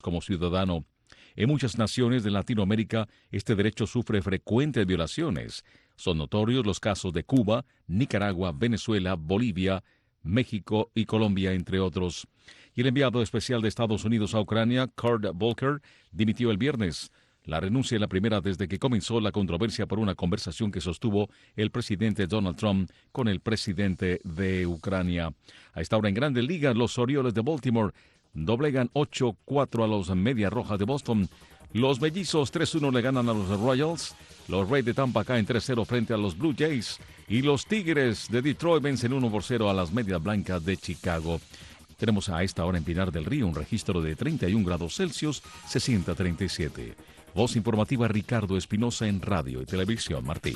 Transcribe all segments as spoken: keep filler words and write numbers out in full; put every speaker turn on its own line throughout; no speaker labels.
como ciudadano. En muchas naciones de Latinoamérica, este derecho sufre frecuentes violaciones. Son notorios los casos de Cuba, Nicaragua, Venezuela, Bolivia, México y Colombia, entre otros. Y el enviado especial de Estados Unidos a Ucrania, Kurt Volker, dimitió el viernes. La renuncia es la primera desde que comenzó la controversia por una conversación que sostuvo el presidente Donald Trump con el presidente de Ucrania. A esta hora en Grandes Ligas, los Orioles de Baltimore doblegan ocho cuatro a los Medias Rojas de Boston. Los Mellizos tres uno le ganan a los Royals. Los Rays de Tampa caen tres cero frente a los Blue Jays. Y los Tigres de Detroit vencen uno por cero a las Medias Blancas de Chicago. Tenemos a esta hora en Pinar del Río un registro de treinta y un grados Celsius, se siente a treinta y siete. Voz informativa Ricardo Espinosa en Radio y Televisión Martí.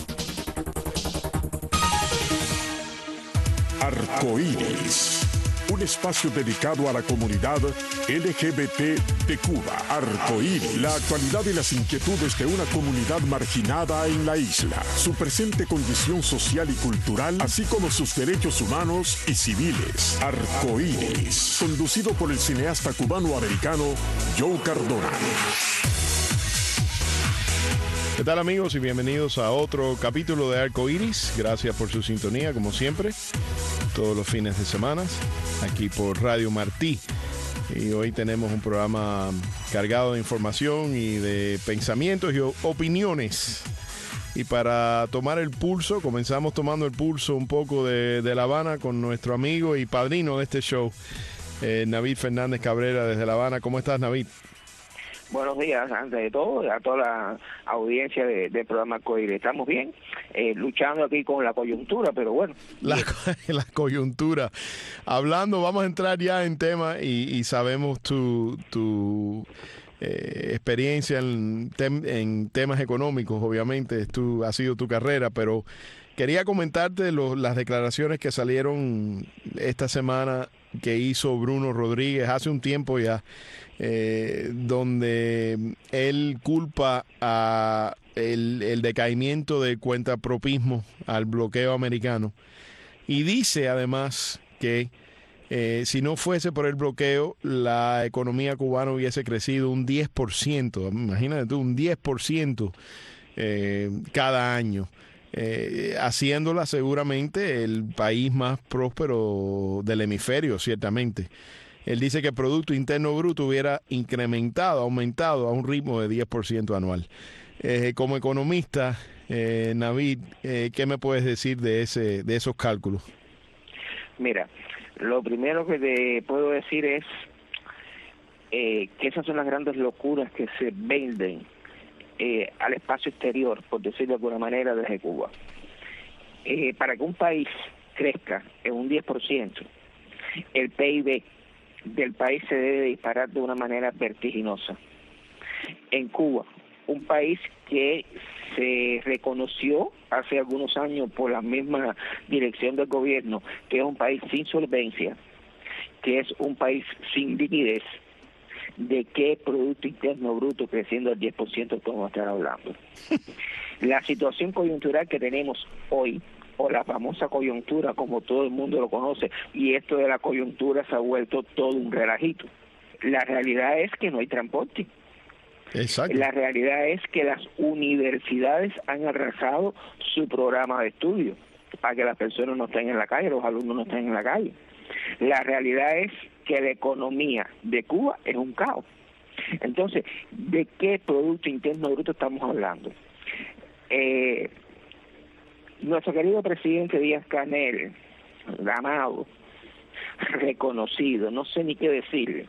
Arcoíris, un espacio dedicado a la comunidad L G B T de Cuba. Arcoíris, la actualidad y las inquietudes de una comunidad marginada en la isla, su presente condición social y cultural, así como sus derechos humanos y civiles. Arcoíris, conducido por el cineasta cubano-americano Joe Cardona.
¿Qué tal, amigos? Y bienvenidos a otro capítulo de Arcoíris. Gracias por su sintonía, como siempre, todos los fines de semana, aquí por Radio Martí. Y hoy tenemos un programa cargado de información y de pensamientos y opiniones. Y para tomar el pulso, comenzamos tomando el pulso un poco de, de La Habana con nuestro amigo y padrino de este show, eh, Navid Fernández Cabrera desde La Habana. ¿Cómo estás, Navid?
Buenos días, antes de todo, a toda la audiencia de, del programa Arcoíris. Estamos bien, eh, luchando aquí con la coyuntura, pero bueno.
La, la coyuntura. Hablando, vamos a entrar ya en tema y, y sabemos tu, tu eh, experiencia en, tem, en temas económicos, obviamente, tu, ha sido tu carrera, pero quería comentarte lo, las declaraciones que salieron esta semana que hizo Bruno Rodríguez hace un tiempo ya, eh, donde él culpa a el, el decaimiento de cuentapropismo al bloqueo americano y dice además que eh, si no fuese por el bloqueo la economía cubana hubiese crecido un diez por ciento, imagínate tú, un diez por ciento eh, cada año. Eh, haciéndola seguramente el país más próspero del hemisferio, ciertamente. Él dice que el Producto Interno Bruto hubiera incrementado, aumentado a un ritmo de diez por ciento anual. Eh, como economista, eh, Navid, eh, ¿qué me puedes decir de ese, de esos cálculos?
Mira, lo primero que te puedo decir es eh, que esas son las grandes locuras que se venden Eh, al espacio exterior, por decirlo de alguna manera, desde Cuba. Eh, para que un país crezca en un diez por ciento, el P I B del país se debe disparar de una manera vertiginosa. En Cuba, un país que se reconoció hace algunos años por la misma dirección del gobierno, que es un país sin solvencia, que es un país sin liquidez, ¿de qué Producto Interno Bruto creciendo al diez por ciento podemos estar hablando? La situación coyuntural que tenemos hoy, o la famosa coyuntura como todo el mundo lo conoce, y esto de la coyuntura se ha vuelto todo un relajito. La realidad es que no hay transporte.
Exacto.
La realidad es que las universidades han arrasado su programa de estudio para que las personas no estén en la calle, los alumnos no estén en la calle. La realidad es que la economía de Cuba es un caos. Entonces, ¿de qué Producto Interno Bruto estamos hablando? Eh, nuestro querido presidente Díaz-Canel, amado, reconocido, no sé ni qué decirle,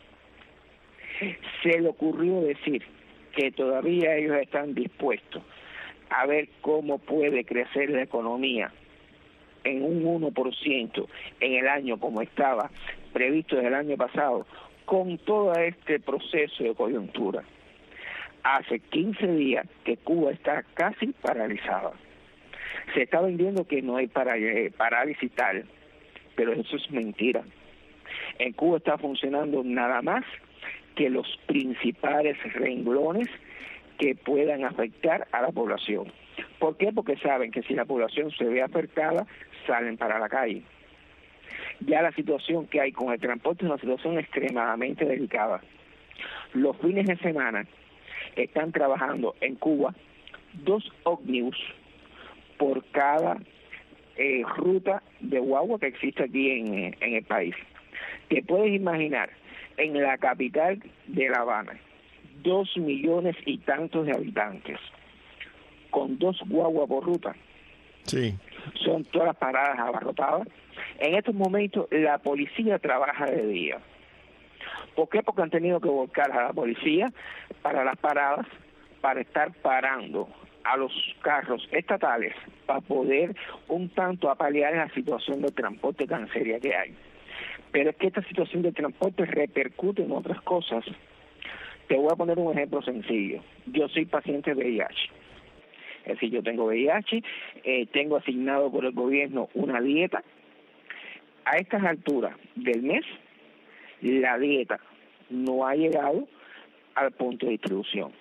se le ocurrió decir que todavía ellos están dispuestos a ver cómo puede crecer la economía en un uno por ciento en el año como estaba previsto desde el año pasado, con todo este proceso de coyuntura. Hace quince días que Cuba está casi paralizada. Se está vendiendo que no hay para, eh, parálisis tal, pero eso es mentira. En Cuba está funcionando nada más que los principales renglones que puedan afectar a la población. ¿Por qué? Porque saben que si la población se ve afectada, salen para la calle. Ya la situación que hay con el transporte es una situación extremadamente delicada. Los fines de semana están trabajando en Cuba dos ómnibus por cada eh, ruta de guagua que existe aquí en, en el país. Te puedes imaginar, en la capital de La Habana, dos millones y tantos de habitantes, con dos guaguas por ruta.
Sí.
Son todas las paradas abarrotadas. En estos momentos la policía trabaja de día. ¿Por qué? Porque han tenido que volcar a la policía para las paradas, para estar parando a los carros estatales para poder un tanto apalear la situación de transporte tan seria que hay. Pero es que esta situación de transporte repercute en otras cosas. Te voy a poner un ejemplo sencillo. Yo soy paciente de V I H. Es decir, yo tengo V I H, eh, tengo asignado por el gobierno una dieta. A estas alturas del mes, la dieta no ha llegado al punto de distribución.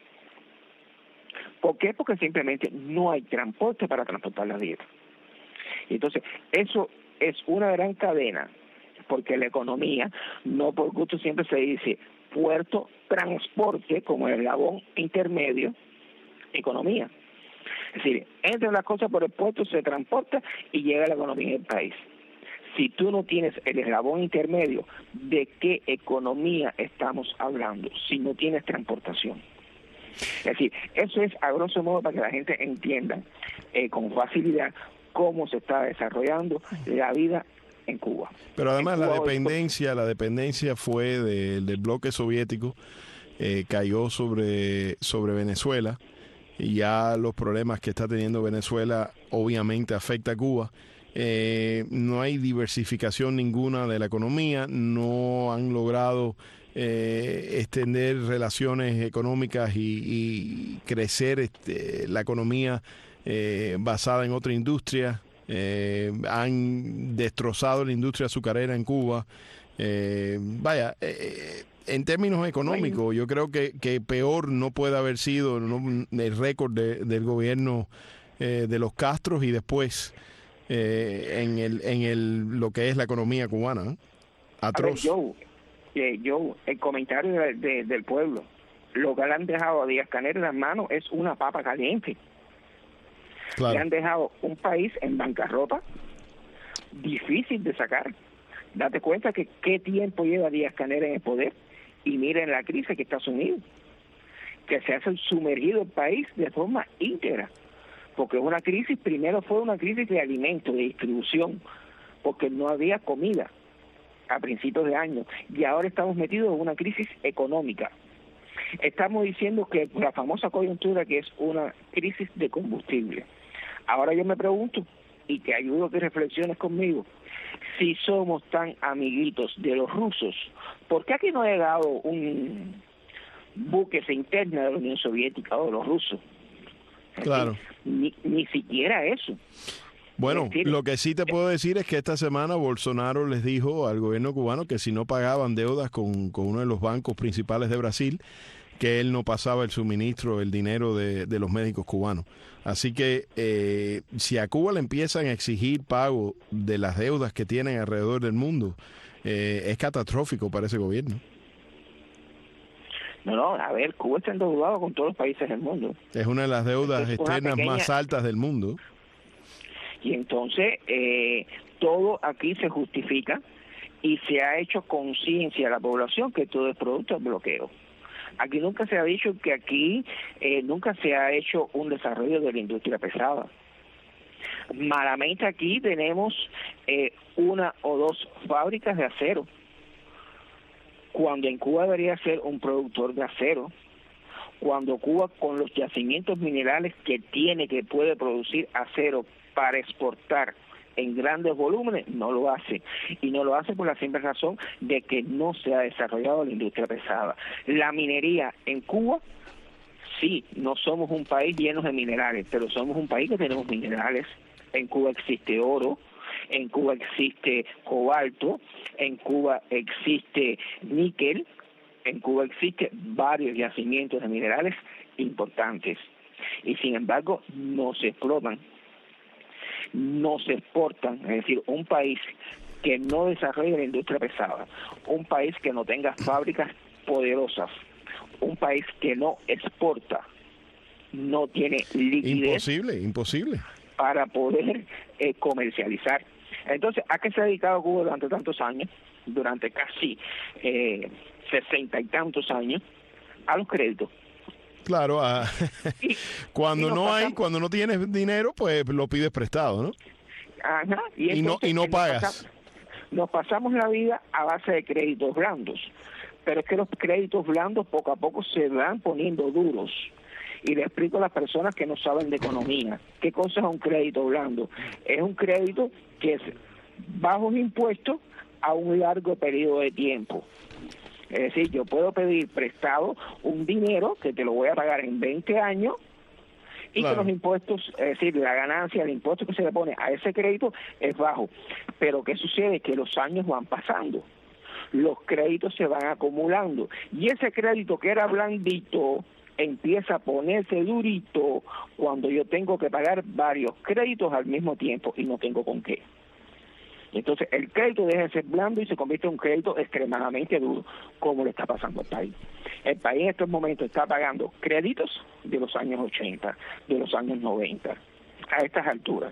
¿Por qué? Porque simplemente no hay transporte para transportar la dieta. Entonces, eso es una gran cadena, porque la economía, no por gusto siempre se dice puerto, transporte, como el eslabón intermedio, economía. Es decir, entra las cosas por el puerto, se transporta y llega a la economía del país. Si tú no tienes el eslabón intermedio, ¿de qué economía estamos hablando si no tienes transportación? Es decir, eso es a grosso modo para que la gente entienda eh, con facilidad cómo se está desarrollando la vida en Cuba.
Pero además
Cuba
la
hoy,
dependencia, la dependencia fue de, del bloque soviético, eh, cayó sobre, sobre Venezuela, y ya los problemas que está teniendo Venezuela obviamente afecta a Cuba. Eh, no hay diversificación ninguna de la economía, no han logrado eh, extender relaciones económicas y, y crecer este, la economía eh, basada en otra industria. Eh, han destrozado la industria azucarera en Cuba. Eh, vaya, eh, en términos económicos, yo creo que, que peor no puede haber sido, ¿no?, el récord de, del gobierno eh, de los Castros y después eh, en el en el lo que es la economía cubana, ¿eh? Atroz.
A ver, Joe, eh, Joe, el comentario de, de, del pueblo, lo que le han dejado a Díaz-Canel en las manos es una papa caliente.
Claro.
Le han dejado un país en bancarrota, difícil de sacar. Date cuenta que qué tiempo lleva Díaz-Canel en el poder y miren la crisis que está sumido, que se ha sumergido el país de forma íntegra, porque una crisis, primero fue una crisis de alimentos, de distribución, porque no había comida a principios de año, y ahora estamos metidos en una crisis económica. Estamos diciendo que la famosa coyuntura, que es una crisis de combustible. Ahora yo me pregunto, y te ayudo a que reflexiones conmigo, si somos tan amiguitos de los rusos, ¿por qué aquí no ha llegado un buque interno de la Unión Soviética o de los rusos?
Claro.
Ni, ni siquiera eso.
Bueno,
es decir,
lo que sí te puedo decir es que esta semana Bolsonaro les dijo al gobierno cubano que si no pagaban deudas con, con uno de los bancos principales de Brasil, que él no pasaba el suministro, el dinero de, de los médicos cubanos. Así que eh, si a Cuba le empiezan a exigir pago de las deudas que tienen alrededor del mundo, eh, es catastrófico para ese gobierno.
No, no, a ver, Cuba está endeudado con todos los países del mundo.
Es una de las deudas
Es una
externas
pequeña...
más altas del mundo.
Y entonces eh, todo aquí se justifica y se ha hecho conciencia a la población que todo es producto del bloqueo. Aquí nunca se ha dicho que aquí eh, nunca se ha hecho un desarrollo de la industria pesada. Malamente aquí tenemos eh, una o dos fábricas de acero, cuando en Cuba debería ser un productor de acero, cuando Cuba con los yacimientos minerales que tiene, que puede producir acero para exportar en grandes volúmenes, no lo hace. Y no lo hace por la simple razón de que no se ha desarrollado la industria pesada. La minería en Cuba, sí, no somos un país lleno de minerales, pero somos un país que tenemos minerales. En Cuba existe oro, en Cuba existe cobalto, en Cuba existe níquel, en Cuba existe varios yacimientos de minerales importantes. Y sin embargo, no se explotan, no se exportan. Es decir, un país que no desarrolle la industria pesada, un país que no tenga fábricas poderosas, un país que no exporta no tiene liquidez.
Imposible, imposible.
Para poder eh, comercializar. Entonces, ¿a qué se ha dedicado Cuba durante tantos años? Durante casi eh, sesenta y tantos años, a los créditos.
Claro, a...
y,
cuando
y
no
pasamos...
hay, cuando no tienes dinero, pues lo pides prestado, ¿no?
Ajá, y,
y no y no pagas.
Nos pasamos, nos pasamos la vida a base de créditos blandos, pero es que los créditos blandos poco a poco se van poniendo duros. Y le explico a las personas que no saben de economía qué cosa es un crédito blando. Es un crédito que es bajos impuestos a un largo periodo de tiempo. Es decir, yo puedo pedir prestado un dinero que te lo voy a pagar en veinte años y claro, que los impuestos, es decir, la ganancia, el impuesto que se le pone a ese crédito es bajo. Pero ¿qué sucede? Que los años van pasando, los créditos se van acumulando y ese crédito que era blandito empieza a ponerse durito cuando yo tengo que pagar varios créditos al mismo tiempo y no tengo con qué. Entonces el crédito deja de ser blando y se convierte en un crédito extremadamente duro, como le está pasando al país. El país en estos momentos está pagando créditos de los años ochenta, de los años noventa, a estas alturas.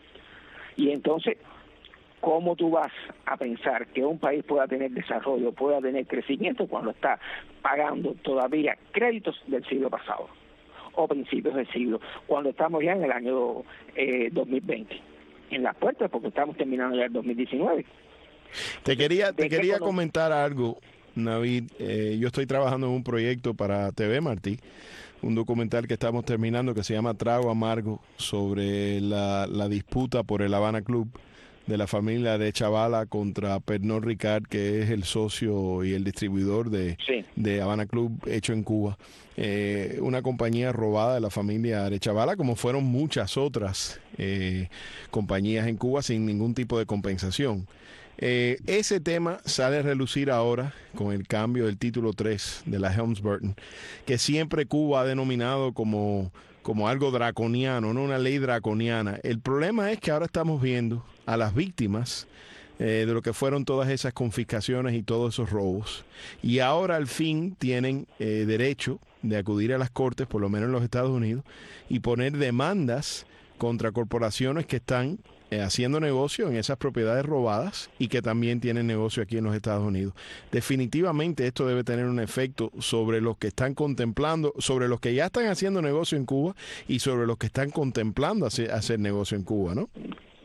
Y entonces, ¿cómo tú vas a pensar que un país pueda tener desarrollo, pueda tener crecimiento cuando está pagando todavía créditos del siglo pasado o principios del siglo, cuando estamos ya en el año eh, dos mil veinte, en las puertas, porque estamos terminando ya el dos mil diecinueve?
Te quería, te quería comentar algo, Navid. Eh, yo estoy trabajando en un proyecto para T V Martí, un documental que estamos terminando que se llama Trago Amargo, sobre la, la disputa por el Habana Club de la familia de Chavala contra Pernod Ricard, que es el socio y el distribuidor de, sí. de Habana Club hecho en Cuba. Eh, una compañía robada de la familia de Chavala, como fueron muchas otras eh, compañías en Cuba sin ningún tipo de compensación. Eh, ese tema sale a relucir ahora con el cambio del título tres de la Helms-Burton, que siempre Cuba ha denominado como, como algo draconiano, no una ley draconiana. El problema es que ahora estamos viendo a las víctimas eh, de lo que fueron todas esas confiscaciones y todos esos robos, y ahora al fin tienen eh, derecho de acudir a las cortes, por lo menos en los Estados Unidos, y poner demandas contra corporaciones que están eh, haciendo negocio en esas propiedades robadas y que también tienen negocio aquí en los Estados Unidos. Definitivamente esto debe tener un efecto sobre los que están contemplando, sobre los que ya están haciendo negocio en Cuba y sobre los que están contemplando hacer, hacer negocio en Cuba, ¿no?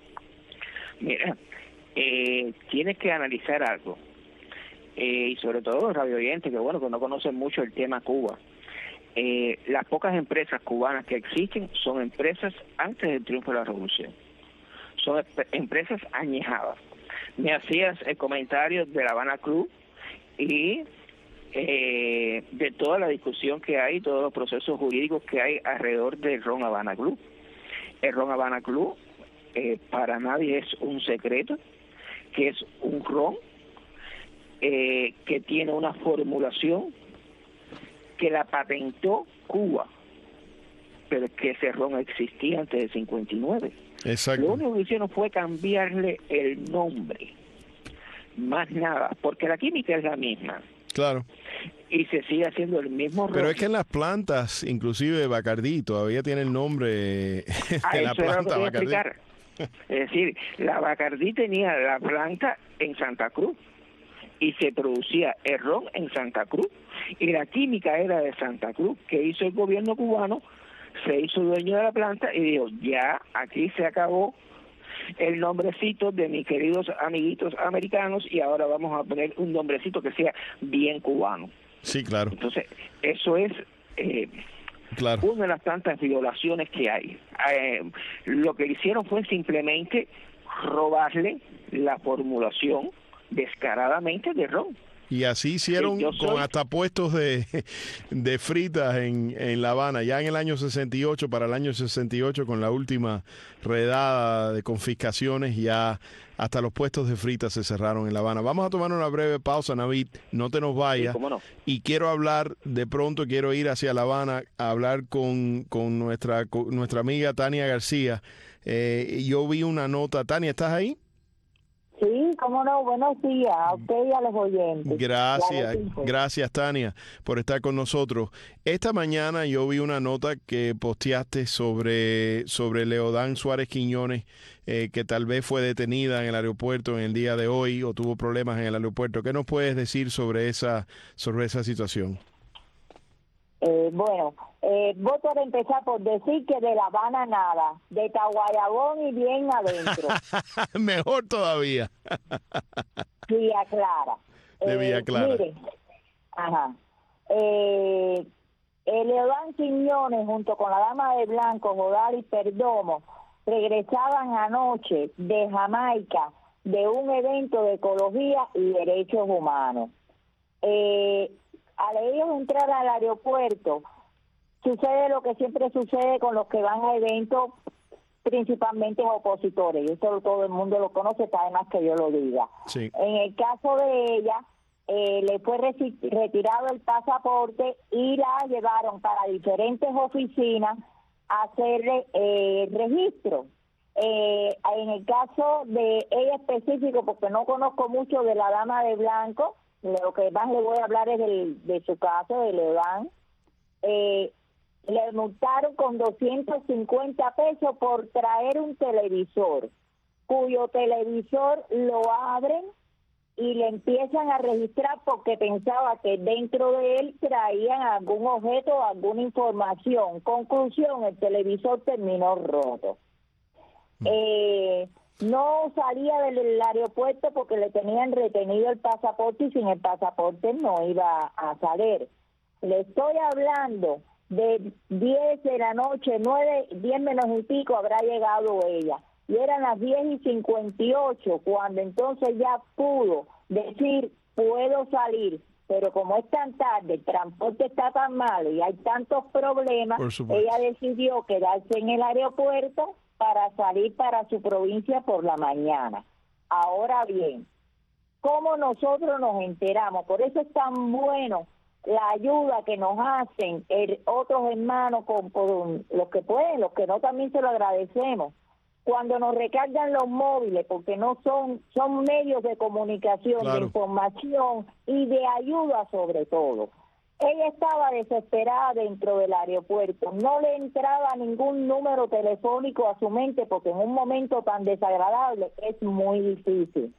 Mira, eh, tienes que analizar algo, eh, y sobre todo los radio oyentes, que bueno, que no conocen mucho el tema Cuba. Eh, las pocas empresas cubanas que existen son empresas antes del triunfo de la revolución, son empresas añejadas. Me hacías el comentario de la Habana Club y eh, de toda la discusión que hay, todos los procesos jurídicos que hay alrededor del Ron Habana Club. El Ron Habana Club eh, para nadie es un secreto, que es un ron eh, que tiene una formulación que la patentó Cuba, pero que ese ron existía antes del cincuenta y nueve.
Exacto.
Lo único que hicieron fue cambiarle el nombre, más nada, porque la química es la misma.
Claro.
Y se sigue haciendo el mismo ron.
Pero es que en las plantas, inclusive Bacardí, todavía tiene el nombre de
ah,
la planta Bacardí.
Es decir, la Bacardí tenía la planta en Santa Cruz y se producía el ron en Santa Cruz y la química era de Santa Cruz. Que hizo el gobierno cubano? Se hizo dueño de la planta y dijo, ya, aquí se acabó el nombrecito de mis queridos amiguitos americanos y ahora vamos a poner un nombrecito que sea bien cubano.
Sí, claro.
Entonces, eso es eh, claro. una de las tantas violaciones que hay. Eh, lo que hicieron fue simplemente robarle la formulación descaradamente de ron.
Y así hicieron soy... con hasta puestos de, de fritas en, en La Habana, ya en el año sesenta y ocho, para el año sesenta y ocho, con la última redada de confiscaciones, ya hasta los puestos de fritas se cerraron en La Habana. Vamos a tomar una breve pausa, Navid, no te nos vayas.
Sí, ¿cómo no?
Y quiero hablar, de pronto quiero ir hacia La Habana a hablar con, con, nuestra, con nuestra amiga Tania García. Eh, yo vi una nota. Tania, ¿estás ahí?
Sí, cómo no, buenos días a usted y a los oyentes.
Gracias, gracias Tania por estar con nosotros. Esta mañana yo vi una nota que posteaste sobre, sobre Leodán Suárez Quiñones, eh, que tal vez fue detenida en el aeropuerto en el día de hoy o tuvo problemas en el aeropuerto. ¿Qué nos puedes decir sobre esa, sobre esa situación?
Eh, bueno, eh, voy por empezar por decir que de La Habana nada, de Taguayabón y bien adentro.
Mejor todavía.
Villa Clara.
De
eh,
Villa Clara.
Miren, ajá. Eh, el Leodán Quiñones junto con la dama de blanco, Jodari Perdomo, regresaban anoche de Jamaica de un evento de ecología y derechos humanos. Eh, al ellos entrar al aeropuerto, sucede lo que siempre sucede con los que van a eventos, principalmente opositores, y esto todo el mundo lo conoce, está además que yo lo diga.
Sí.
En el caso de ella, eh, le fue reci- retirado el pasaporte y la llevaron para diferentes oficinas a hacerle eh, registro. Eh, en el caso de ella específico, porque no conozco mucho de la dama de blanco, lo que más le voy a hablar es del, de su caso, de Leodán. Eh, le multaron con doscientos cincuenta pesos por traer un televisor, cuyo televisor lo abren y le empiezan a registrar porque pensaba que dentro de él traían algún objeto o alguna información. Conclusión, el televisor terminó roto. Eh, no salía del aeropuerto porque le tenían retenido el pasaporte y sin el pasaporte no iba a salir. Le estoy hablando de diez de la noche, nueve, diez menos y pico habrá llegado ella. Y eran las diez y cincuenta y ocho cuando entonces ya pudo decir, puedo salir. Pero como es tan tarde, el transporte está tan malo y hay tantos problemas, ella decidió quedarse en el aeropuerto para salir para su provincia por la mañana. Ahora bien, ¿cómo nosotros nos enteramos? Por eso es tan bueno la ayuda que nos hacen el, otros hermanos, con, con los que pueden, los que no, también se lo agradecemos. Cuando nos recargan los móviles, porque no son, son medios de comunicación, claro, de información y de ayuda sobre todo. Ella estaba desesperada dentro del aeropuerto, no le entraba ningún número telefónico a su mente porque en un momento tan desagradable es muy difícil.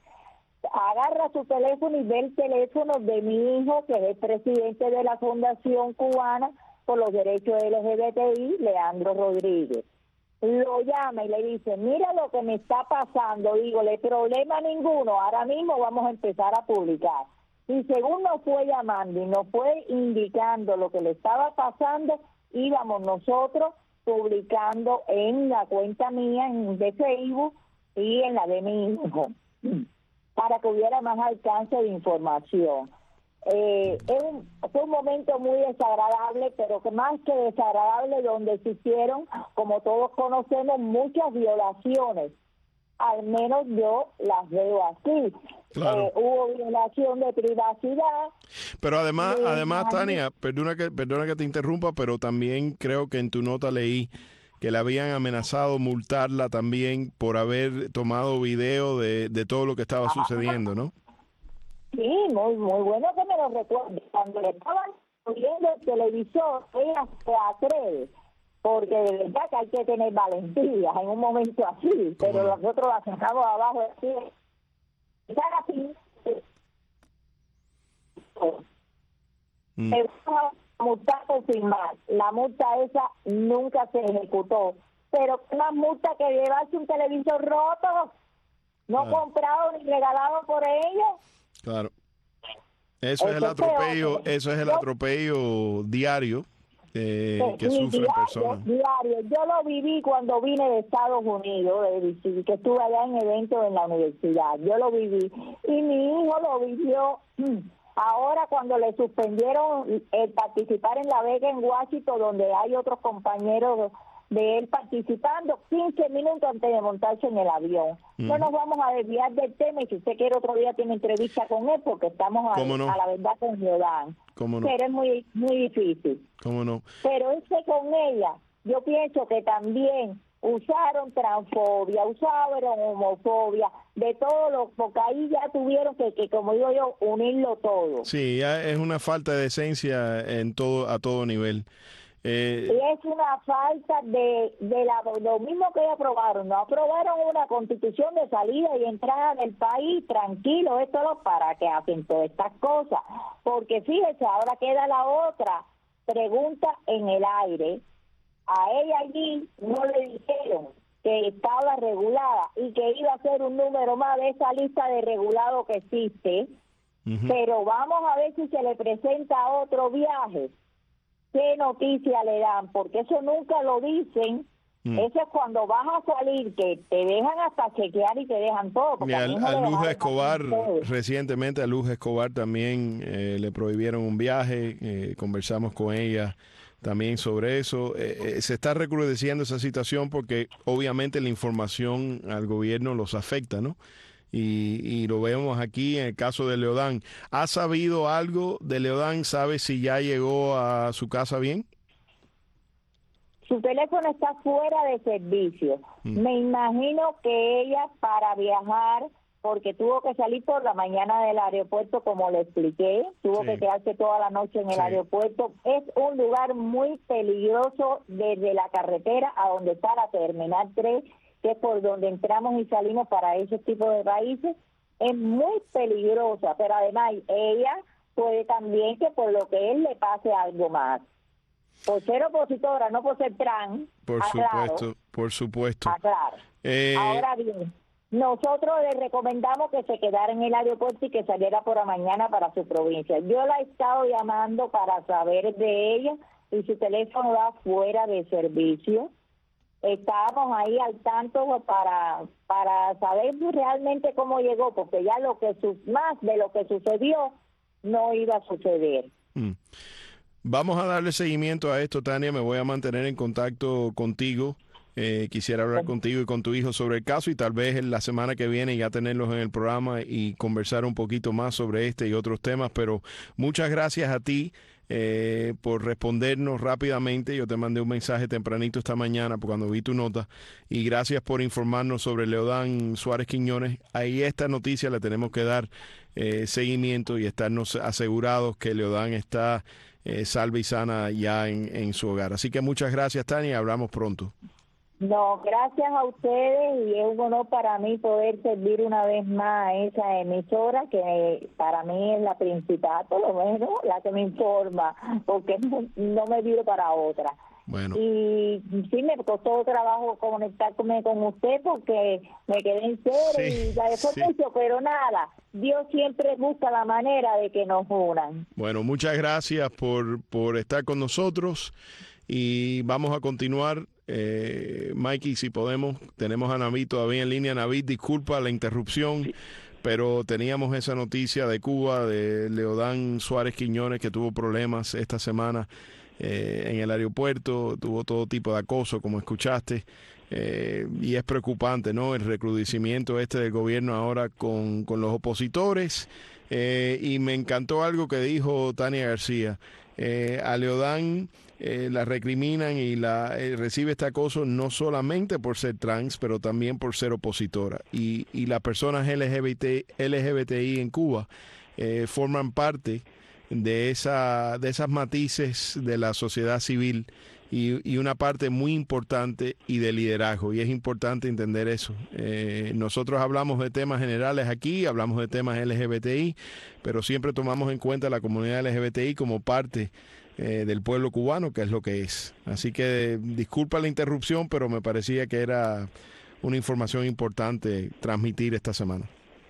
Agarra su teléfono y ve el teléfono de mi hijo, que es el presidente de la Fundación Cubana por los Derechos L G B T I, Leandro Rodríguez. Lo llama y le dice, mira lo que me está pasando. Dígole, problema ninguno, ahora mismo vamos a empezar a publicar. Y según nos fue llamando y nos fue indicando lo que le estaba pasando, íbamos nosotros publicando en la cuenta mía de Facebook y en la de mi hijo, para que hubiera más alcance de información. Eh, es un, fue un momento muy desagradable, pero que más que desagradable, donde se hicieron, como todos conocemos, muchas violaciones. Al menos yo las veo así. Claro. Eh, hubo violación de privacidad.
Pero además, y, además Tania, perdona que, perdona que te interrumpa, pero también creo que en tu nota leí que le habían amenazado multarla también por haber tomado video de, de todo lo que estaba sucediendo, ¿no?
Sí, muy, muy bueno que me lo recuerde. Cuando le estaban viendo el televisor, ella se atreve, porque de verdad que hay que tener valentía en un momento así, pero no? Nosotros la sacamos abajo así. así mm. Se va a multar por firmar. La multa esa nunca se ejecutó, pero una multa que llevarse un televisor roto, no claro. comprado ni regalado por ellos.
Claro. Eso, eso es el atropello, eso es el atropello diario eh, sí, que sufren diario, personas.
Diario. Yo lo viví cuando vine de Estados Unidos, de, que estuve allá en eventos en la universidad. Yo lo viví. Y mi hijo lo vivió. Ahora cuando le suspendieron el participar en la beca en Washington, donde hay otros compañeros de él participando, quince minutos antes de montarse en el avión. Uh-huh. No nos vamos a desviar del tema, y si usted quiere otro día tiene entrevista con él, porque estamos a, no? a la verdad con Leodán.
No?
Pero es muy, muy difícil.
¿Cómo no?
Pero ese con ella, yo pienso que también usaron transfobia, usaron homofobia, de todo lo, porque ahí ya tuvieron que, que, como digo yo, unirlo todo.
Sí, ya es una falta de decencia en todo, a todo nivel. Eh,
y es una falta de, de la, lo mismo que ellos aprobaron, no aprobaron una constitución de salida y entrada del país, tranquilo, esto lo para que hacen todas estas cosas, porque fíjese, ahora queda la otra pregunta en el aire. A ella allí no le dijeron que estaba regulada y que iba a ser un número más de esa lista de regulados que existe, uh-huh. Pero vamos a ver si se le presenta otro viaje. ¿Qué noticia le dan? Porque eso nunca lo dicen. Mm. Eso es cuando vas a salir, que te dejan hasta chequear y te dejan todo.
Y a, a Luz Escobar, recientemente a Luz Escobar también eh, le prohibieron un viaje, eh, conversamos con ella también sobre eso. Eh, eh, se está recrudeciendo esa situación porque obviamente la información al gobierno los afecta, ¿no? Y, y lo vemos aquí en el caso de Leodán. ¿Ha sabido algo de Leodán? ¿Sabe si ya llegó a su casa bien?
Su teléfono está fuera de servicio. Mm. Me imagino que ella, para viajar, porque tuvo que salir por la mañana del aeropuerto, como le expliqué, tuvo sí. que quedarse toda la noche en el sí. aeropuerto. Es un lugar muy peligroso desde la carretera a donde está la Terminal tres, que es por donde entramos y salimos para ese tipo de países. Es muy peligrosa, pero además ella puede también que por lo que él le pase algo más. Por ser opositora, no por ser trans.
Por aclaro, supuesto, por supuesto.
Aclaro. Eh... Ahora bien, nosotros le recomendamos que se quedara en el aeropuerto y que saliera por la mañana para su provincia. Yo la he estado llamando para saber de ella y su teléfono va fuera de servicio. Estábamos ahí al tanto para para saber realmente cómo llegó, porque ya lo que su, más de lo que sucedió no iba a suceder.
Mm. Vamos a darle seguimiento a esto, Tania. Me voy a mantener en contacto contigo. Eh, quisiera hablar contigo y con tu hijo sobre el caso y tal vez en la semana que viene ya tenerlos en el programa y conversar un poquito más sobre este y otros temas. Pero muchas gracias a ti eh, por respondernos rápidamente. Yo te mandé un mensaje tempranito esta mañana cuando vi tu nota y gracias por informarnos sobre Leodán Suárez Quiñones. Ahí esta noticia le tenemos que dar eh, seguimiento y estarnos asegurados que Leodán está eh, salva y sana ya en, en su hogar. Así que muchas gracias, Tania. Hablamos pronto.
No, gracias a ustedes y es un honor para mí poder servir una vez más a esa emisora que para mí es la principal, por lo menos la que me informa, porque no, no me viro para otra.
Bueno.
Y sí me costó trabajo conectarme con usted porque me quedé en cero sí, y la dejó sí. mucho, pero nada, Dios siempre busca la manera de que nos unan.
Bueno, muchas gracias por, por estar con nosotros y vamos a continuar. Eh, Mikey, si podemos, tenemos a Navid todavía en línea. Navid, disculpa la interrupción, sí. pero teníamos esa noticia de Cuba, de Leodán Suárez Quiñones, que tuvo problemas esta semana eh, en el aeropuerto, tuvo todo tipo de acoso, como escuchaste, eh, y es preocupante, ¿no? El recrudecimiento este del gobierno ahora con, con los opositores, eh, y me encantó algo que dijo Tania García. Eh, a Leodán Eh, la recriminan y la eh, recibe este acoso no solamente por ser trans, pero también por ser opositora. Y, y las personas L G B T, L G B T I en Cuba eh, forman parte de, esa, de esas matices de la sociedad civil y, y una parte muy importante y de liderazgo. Y es importante entender eso. Eh, nosotros hablamos de temas generales aquí, hablamos de temas L G B T I, pero siempre tomamos en cuenta la comunidad L G B T I como parte Eh, del pueblo cubano, que es lo que es. Así que disculpa la interrupción, pero me parecía que era una información importante transmitir esta semana.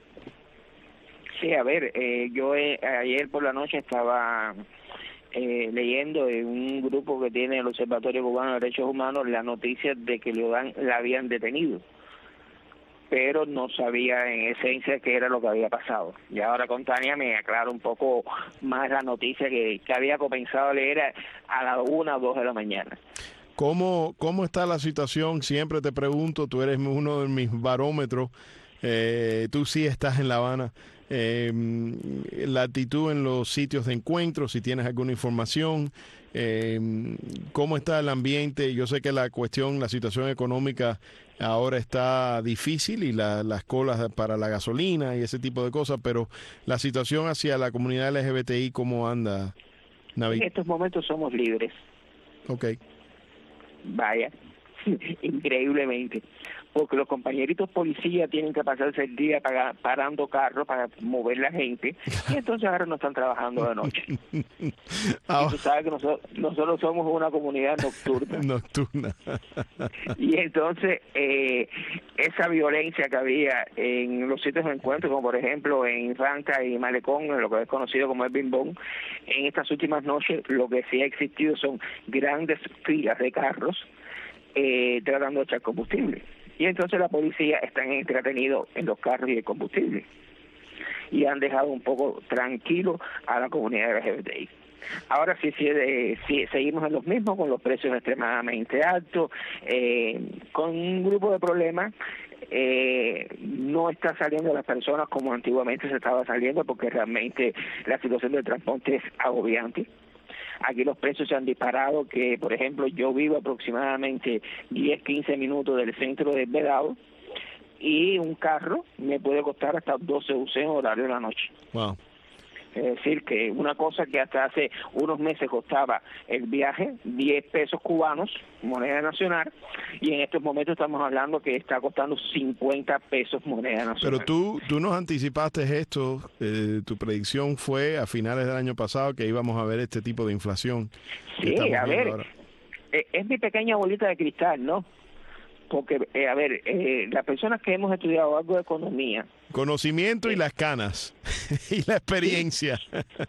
Sí, a ver, eh, yo eh, ayer por la noche estaba eh, leyendo en un grupo que tiene el Observatorio Cubano de Derechos Humanos la noticia de que Leodán la habían detenido, pero no sabía en esencia qué era lo que había pasado. Y ahora con Tania me aclara un poco más la noticia que, que había comenzado a leer a, a las una o dos de la mañana.
¿Cómo, ¿Cómo está la situación? Siempre te pregunto, tú eres uno de mis barómetros, eh, tú sí estás en La Habana. Eh, la actitud en los sitios de encuentro, si tienes alguna información, Eh, ¿Cómo está el ambiente? Yo sé que la cuestión, la situación económica ahora está difícil y la, las colas para la gasolina y ese tipo de cosas, pero la situación hacia la comunidad L G B T I, ¿cómo anda, Navid?
En estos momentos somos libres.
Ok.
Vaya, increíblemente. Porque los compañeritos policías tienen que pasarse el día para, parando carros para mover la gente, y entonces ahora no están trabajando de noche.
Ah,
y tú sabes que nosotros, nosotros somos una comunidad nocturna.
Nocturna.
Y entonces eh, esa violencia que había en los sitios de encuentro, como por ejemplo en Ranca y Malecón, en lo que es conocido como el Bimbón, en estas últimas noches lo que sí ha existido son grandes filas de carros eh, tratando de echar combustible. Y entonces la policía está entretenido en los carros y el combustible. Y han dejado un poco tranquilo a la comunidad L G B T I. Ahora sí, sí, eh, sí seguimos en los mismos, con los precios extremadamente altos, eh, con un grupo de problemas. Eh, no está saliendo las personas como antiguamente se estaba saliendo, porque realmente la situación del transporte es agobiante. Aquí los precios se han disparado, que por ejemplo yo vivo aproximadamente diez, quince minutos del centro de Vedado, y un carro me puede costar hasta doce U C en horario de la noche.
Wow.
Es decir, que una cosa que hasta hace unos meses costaba el viaje diez pesos cubanos, moneda nacional, y en estos momentos estamos hablando que está costando cincuenta pesos moneda nacional.
Pero tú, tú nos anticipaste esto, eh, tu predicción fue a finales del año pasado que íbamos a ver este tipo de inflación.
Sí, a ver, eh, es mi pequeña bolita de cristal, ¿no? Porque, eh, a ver, eh, las personas que hemos estudiado algo de economía...
Conocimiento y las canas, y la experiencia.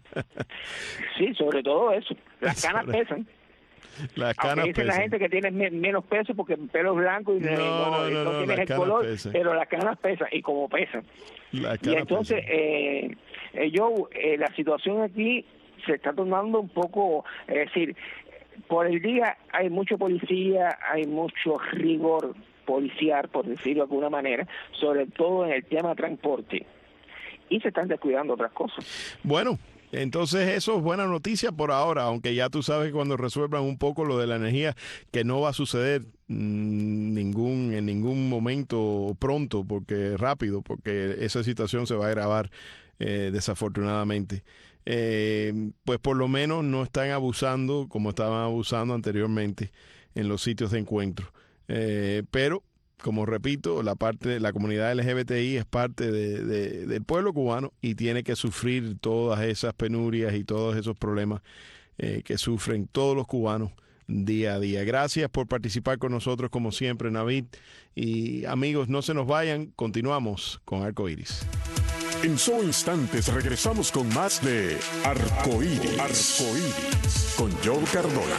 Sí, sobre todo eso. Las canas sobre... pesan.
Las canas
Aunque dicen
pesan.
la gente que tiene me menos peso porque el pelo es blanco y no, no, no, no, no tienes el color, pesan. Pero las canas pesan, y como pesan.
Las
y entonces, eh, eh, yo, eh, la situación aquí se está tornando un poco, es decir... Por el día hay mucho policía, hay mucho rigor policial, por decirlo de alguna manera, sobre todo en el tema de transporte. Y se están descuidando otras cosas.
Bueno, entonces eso es buena noticia por ahora, aunque ya tú sabes que cuando resuelvan un poco lo de la energía, que no va a suceder mmm, ningún en ningún momento pronto, porque rápido, porque esa situación se va a agravar eh, desafortunadamente. Eh, pues por lo menos no están abusando como estaban abusando anteriormente en los sitios de encuentro. Eh, pero, como repito, la parte la comunidad L G B T I es parte de, de, del pueblo cubano y tiene que sufrir todas esas penurias y todos esos problemas eh, que sufren todos los cubanos día a día. Gracias por participar con nosotros como siempre, Navid. Y amigos, no se nos vayan, continuamos con Arcoiris.
En solo instantes regresamos con más de Arcoíris, Arcoíris con Joe Cardona.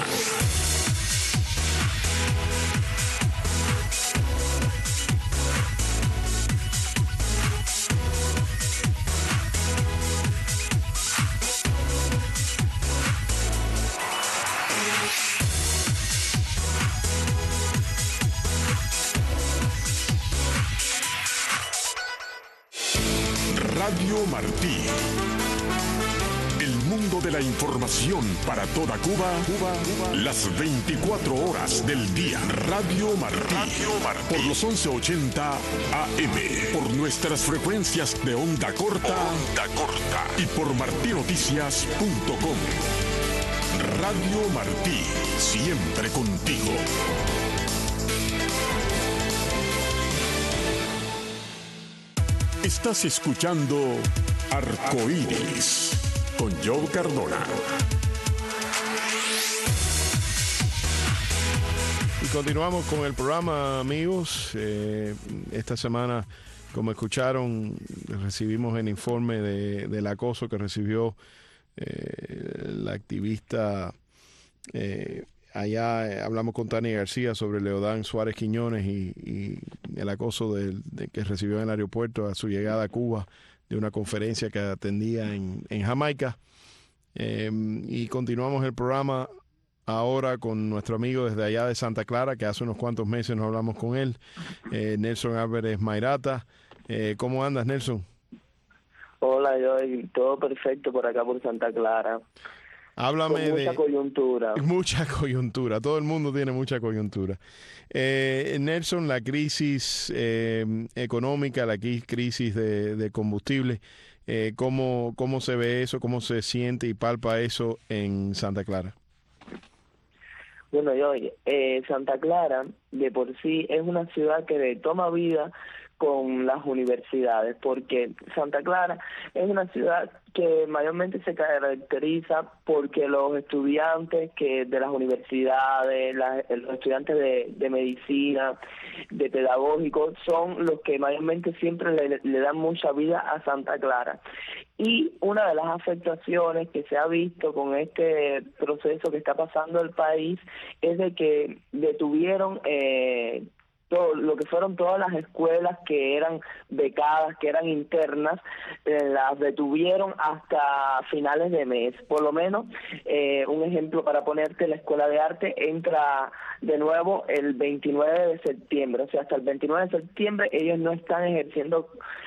Radio Martí. El mundo de la información para toda Cuba, Cuba, Cuba. Las veinticuatro horas del día. Radio Martí. Radio Martí. Por los once ochenta A M. Por nuestras frecuencias de onda corta. Onda corta. Y por martí noticias punto com. Radio Martí. Siempre contigo. Estás escuchando Arcoíris con Joe Cardona.
Y continuamos con el programa, amigos. Eh, esta semana, como escucharon, recibimos el informe de, del acoso que recibió eh, la activista. Eh, allá eh, hablamos con Tania García sobre Leodán Suárez Quiñones y, y el acoso de, de que recibió en el aeropuerto a su llegada a Cuba de una conferencia que atendía en, en Jamaica. Eh, y continuamos el programa ahora con nuestro amigo desde allá de Santa Clara, que hace unos cuantos meses nos hablamos con él, eh, Nelson Álvarez Mairata. Eh, ¿Cómo andas, Nelson?
Hola, yo todo perfecto por acá por Santa Clara.
Háblame
con mucha
de
coyuntura.
Mucha coyuntura, todo el mundo tiene mucha coyuntura. Eh, Nelson, la crisis eh, económica, la crisis de, de combustible, eh, ¿cómo, ¿cómo se ve eso, cómo se siente y palpa eso en Santa Clara?
Bueno, yo, eh, Santa Clara de por sí es una ciudad que toma vida con las universidades, porque Santa Clara es una ciudad que mayormente se caracteriza porque los estudiantes que de las universidades, la, los estudiantes de, de medicina, de pedagógico, son los que mayormente siempre le, le dan mucha vida a Santa Clara. Y una de las afectaciones que se ha visto con este proceso que está pasando el país es de que detuvieron eh, todo lo que fueron todas las escuelas que eran becadas, que eran internas, eh, las detuvieron hasta finales de mes. Por lo menos, eh, un ejemplo para ponerte, la Escuela de Arte entra de nuevo el veintinueve de septiembre, o sea, hasta el veintinueve de septiembre ellos no están ejerciendo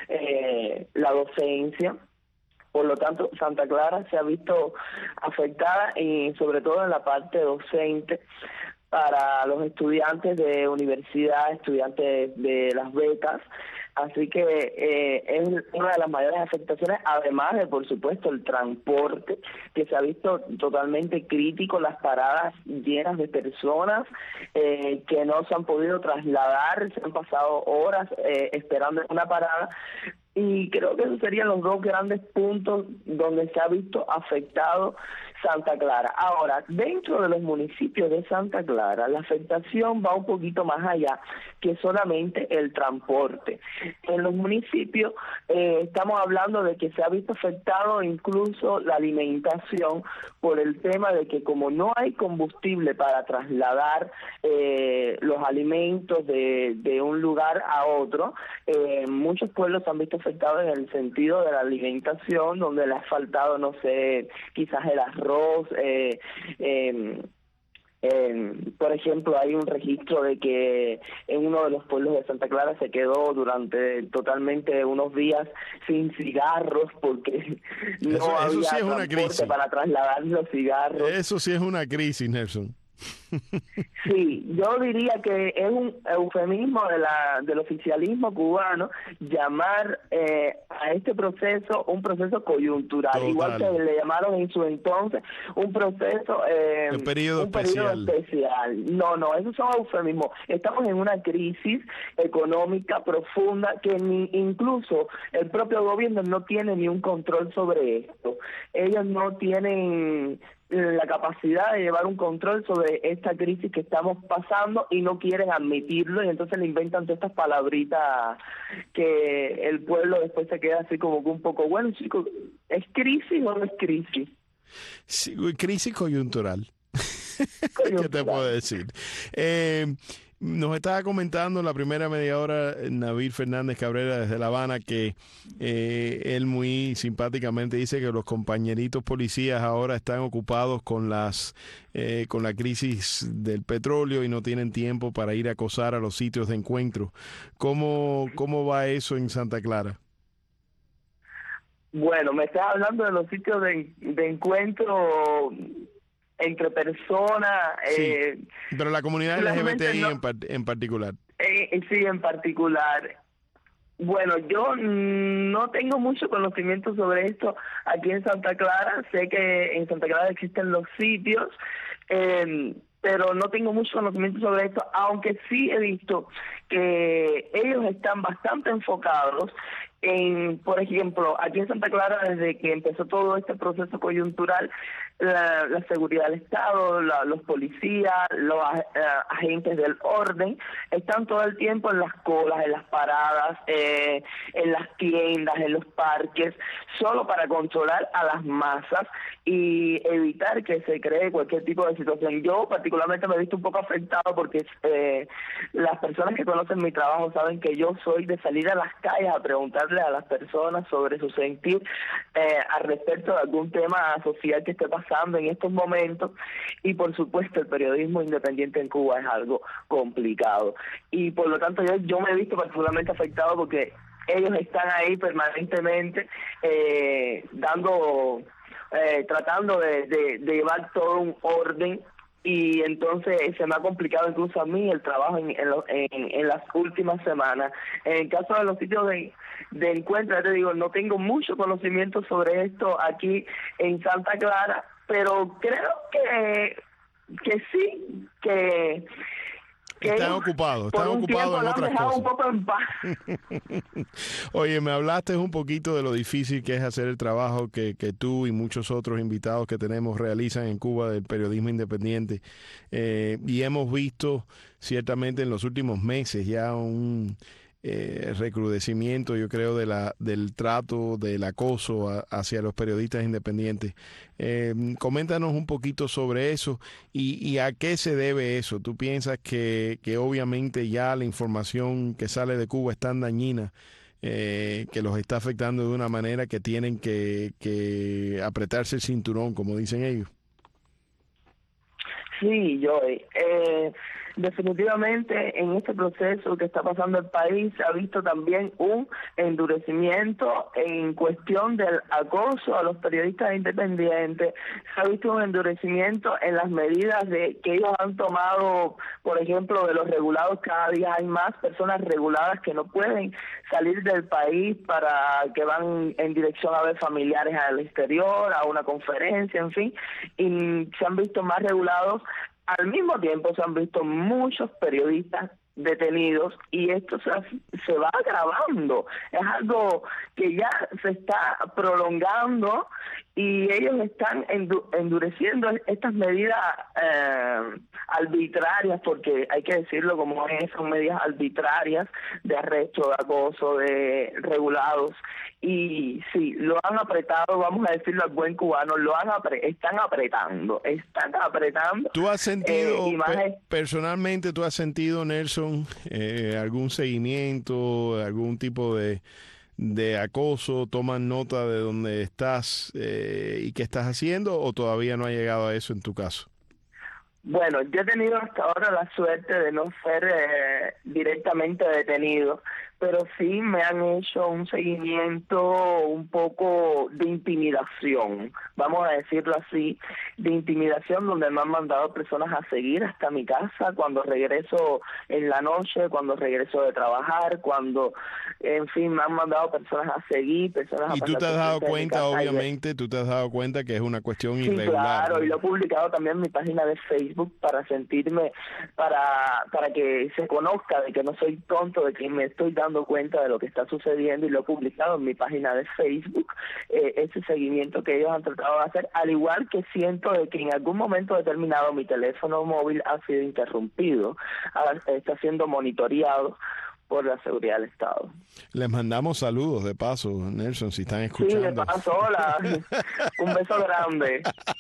eh, la docencia. Por lo tanto, Santa Clara se ha visto afectada y sobre todo en la parte docente para los estudiantes de universidad, estudiantes de las becas. Así que eh, es una de las mayores afectaciones, además de, por supuesto, el transporte, que se ha visto totalmente crítico, las paradas llenas de personas eh, que no se han podido trasladar, se han pasado horas eh, esperando en una parada. Y creo que esos serían los dos grandes puntos donde se ha visto afectado Santa Clara. Ahora, dentro de los municipios de Santa Clara, la afectación va un poquito más allá que solamente el transporte. En los municipios eh, estamos hablando de que se ha visto afectado incluso la alimentación por el tema de que como no hay combustible para trasladar eh, los alimentos de, de un lugar a otro, eh, muchos pueblos se han visto afectados en el sentido de la alimentación, donde le ha faltado, no sé, quizás el arroz, eh, eh, Eh, por ejemplo, hay un registro de que en uno de los pueblos de Santa Clara se quedó durante totalmente unos días sin cigarros porque no
eso, eso
había
sí es una
transporte
crisis
para trasladar los cigarros.
Eso sí es una crisis, Nelson.
Sí, yo diría que es un eufemismo de la del oficialismo cubano llamar eh, a este proceso un proceso coyuntural, Total. Igual que le llamaron en su entonces un proceso eh,
un periodo
un
especial.
periodo especial. No, no, esos son eufemismos. Estamos en una crisis económica profunda que ni incluso el propio gobierno no tiene ni un control sobre esto. Ellos no tienen la capacidad de llevar un control sobre esta crisis que estamos pasando y no quieren admitirlo, y entonces le inventan todas estas palabritas que el pueblo después se queda así como que un poco, bueno, chicos, ¿es crisis o no es crisis?
Sí, crisis coyuntural. ¿Qué te puedo decir? Eh, nos estaba comentando en la primera media hora Nabil Fernández Cabrera desde La Habana que eh, él muy simpáticamente dice que los compañeritos policías ahora están ocupados con las eh, con la crisis del petróleo y no tienen tiempo para ir a acosar a los sitios de encuentro. ¿Cómo, cómo va eso en Santa Clara?
Bueno, me estás hablando de los sitios de, de encuentro entre personas.
Sí,
eh,
pero la comunidad L G B T I
no,
en, par, en particular.
Eh, sí, en particular. Bueno, yo no tengo mucho conocimiento sobre esto aquí en Santa Clara. Sé que en Santa Clara existen los sitios, eh, pero no tengo mucho conocimiento sobre esto, aunque sí he visto que ellos están bastante enfocados en, por ejemplo, aquí en Santa Clara, desde que empezó todo este proceso coyuntural, la, la seguridad del Estado, la, los policías, los uh, agentes del orden, están todo el tiempo en las colas, en las paradas, eh, en las tiendas, en los parques, solo para controlar a las masas y evitar que se cree cualquier tipo de situación. Yo particularmente me he visto un poco afectado porque eh, las personas que conocen mi trabajo saben que yo soy de salir a las calles a preguntarle a las personas sobre su sentir eh, al respecto de algún tema social que esté pasando en estos momentos, y por supuesto el periodismo independiente en Cuba es algo complicado y por lo tanto yo, yo me he visto particularmente afectado porque ellos están ahí permanentemente eh, dando
eh, tratando de, de, de llevar todo un orden, y entonces se me ha complicado incluso a mí el trabajo en, en, lo, en, en las últimas semanas. En el caso de los sitios de, de encuentro, te digo, no tengo mucho conocimiento sobre esto aquí en Santa Clara, pero creo que, que sí, que...
Están ocupados, están ocupados en otras cosas.
Un poco en paz.
Oye, me hablaste un poquito de lo difícil que es hacer el trabajo que, que tú y muchos otros invitados que tenemos realizan en Cuba del periodismo independiente. Eh, y hemos visto ciertamente en los últimos meses ya un eh, recrudecimiento, yo creo, de la del trato, del acoso a, hacia los periodistas independientes. Eh, coméntanos un poquito sobre eso y, y a qué se debe eso. ¿Tú piensas que, que obviamente ya la información que sale de Cuba es tan dañina eh, que los está afectando de una manera que tienen que, que apretarse el cinturón, como dicen ellos?
Sí, Joey. Eh, definitivamente en este proceso que está pasando el país se ha visto también un endurecimiento en cuestión del acoso a los periodistas independientes. Se ha visto un endurecimiento en las medidas de que ellos han tomado, por ejemplo, de los regulados. Cada día hay más personas reguladas que no pueden salir del país, para que van en dirección a ver familiares al exterior, a una conferencia, en fin, y se han visto más regulados. Al mismo tiempo se han visto muchos periodistas detenidos, y esto se, se va agravando. Es algo que ya se está prolongando, y ellos están endu endureciendo estas medidas eh, arbitrarias, porque hay que decirlo como es, son medidas arbitrarias de arresto, de acoso, de regulados. Y sí, lo han apretado, vamos a decirlo al buen cubano, lo han apre están apretando, están apretando.
¿Tú has sentido,
eh,
pe personalmente, tú has sentido, Nelson, eh, algún seguimiento, algún tipo de, de acoso? ¿Toman nota de dónde estás eh, y qué estás haciendo, o todavía no ha llegado a eso en tu caso?
Bueno, yo he tenido hasta ahora la suerte de no ser eh, directamente detenido, pero sí me han hecho un seguimiento un poco de intimidación, vamos a decirlo así, de intimidación, donde me han mandado personas a seguir hasta mi casa cuando regreso en la noche, cuando regreso de trabajar, cuando, en fin, me han mandado personas a seguir, personas a...
Y tú te has dado cuenta, obviamente, tú te has dado cuenta que es una cuestión irregular.
Sí, claro, y lo he publicado también en mi página de Facebook para sentirme, para, para que se conozca de que no soy tonto, de que me estoy dando cuenta de lo que está sucediendo, y lo he publicado en mi página de Facebook, eh, ese seguimiento que ellos han tratado de hacer, al igual que siento de que en algún momento determinado mi teléfono móvil ha sido interrumpido, está siendo monitoreado por la seguridad del Estado.
Les mandamos saludos de paso, Nelson, si están escuchando.
Sí, de paso, hola. Un beso grande.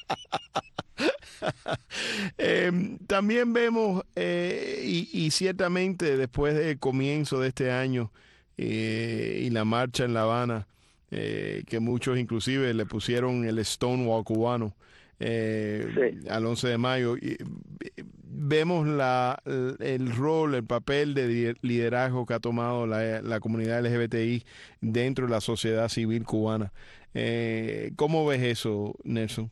eh, también vemos, eh, y, y ciertamente después del comienzo de este año eh, y la marcha en La Habana, eh, que muchos inclusive le pusieron el Stonewall cubano eh, sí. al once de mayo, y, vemos la, el rol, el papel de liderazgo que ha tomado la, la comunidad L G B T I dentro de la sociedad civil cubana. Eh, ¿Cómo ves eso, Nelson?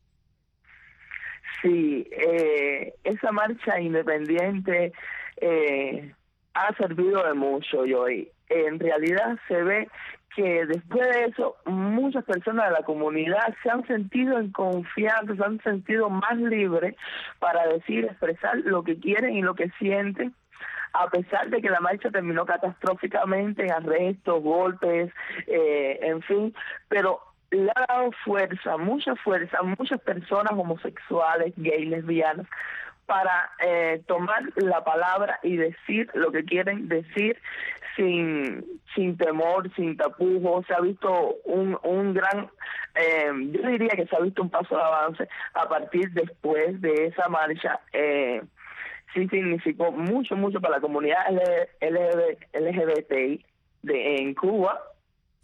Sí, eh, esa marcha independiente eh, ha servido de mucho, Joey. En realidad se ve que después de eso muchas personas de la comunidad se han sentido en confianza, se han sentido más libres para decir, expresar lo que quieren y lo que sienten, a pesar de que la marcha terminó catastróficamente en arrestos, golpes, eh, en fin, pero le ha dado fuerza, mucha fuerza a muchas personas homosexuales, gays, lesbianas, para eh, tomar la palabra y decir lo que quieren decir sin sin temor, sin tapujos. Se ha visto un, un gran, eh, yo diría que se ha visto un paso de avance a partir después de esa marcha. Eh, sí significó mucho, mucho para la comunidad L G B T I de, en Cuba.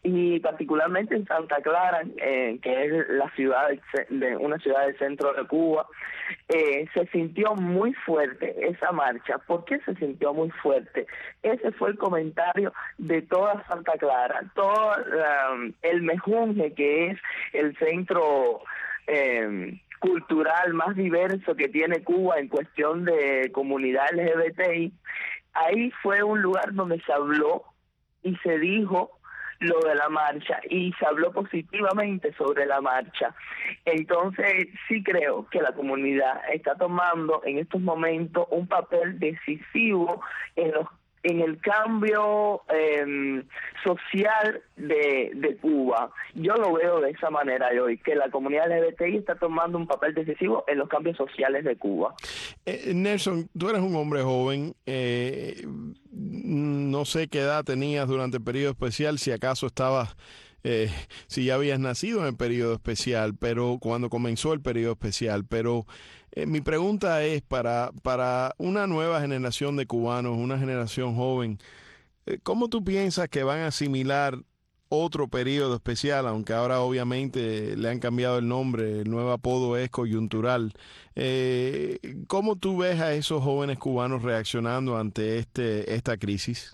y particularmente en Santa Clara, eh, que es la ciudad de una ciudad del centro de Cuba, eh, se sintió muy fuerte esa marcha. ¿Por qué se sintió muy fuerte? Ese fue el comentario de toda Santa Clara, todo um, el mejunje que es el centro eh, cultural más diverso que tiene Cuba en cuestión de comunidad L G B T I. Ahí fue un lugar donde se habló y se dijo lo de la marcha y se habló positivamente sobre la marcha. Entonces sí creo que la comunidad está tomando en estos momentos un papel decisivo en los en el cambio eh, social de, de Cuba. Yo lo veo de esa manera hoy, que la comunidad L G B T I está tomando un papel decisivo en los cambios sociales de Cuba.
Eh, Nelson, tú eres un hombre joven, eh, no sé qué edad tenías durante el periodo especial, si acaso estabas, eh, si ya habías nacido en el periodo especial, pero cuando comenzó el periodo especial, pero Eh, mi pregunta es para, para una nueva generación de cubanos, una generación joven, eh, ¿cómo tú piensas que van a asimilar otro periodo especial, aunque ahora obviamente le han cambiado el nombre, el nuevo apodo es coyuntural? Eh, ¿Cómo tú ves a esos jóvenes cubanos reaccionando ante este esta crisis?